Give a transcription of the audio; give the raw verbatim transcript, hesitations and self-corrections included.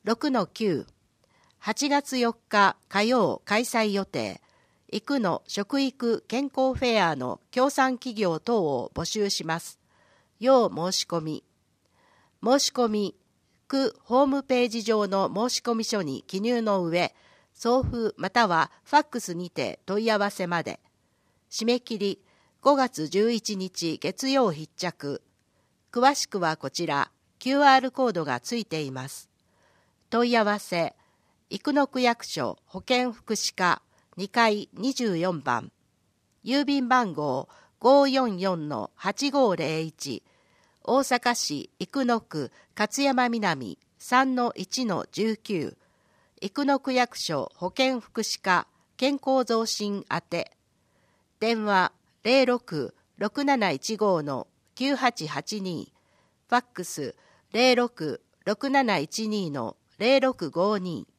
ろくのきゅう、はちがつよっか火曜開催予定、育の食育健康フェアの協賛企業等を募集します。要申し込み。申し込み、区ホームページ上の申し込み書に記入の上、送付またはファックスにて問い合わせまで。締め切りごがつじゅういちにち月曜必着。詳しくはこちら キューアール コードがついています。問い合わせ、生野区役所保健福祉課にかいにじゅうよんばん、郵便番号 ごーよんよんのはちごーぜろいち、大阪市生野区勝山南 さんのいちのじゅうきゅう、生野区役所保健福祉課健康増進宛て、電話 ゼロろく ろくなないちごのきゅうはちはちに、ファックス ゼロろく ろくなないちにのゼロろくごに。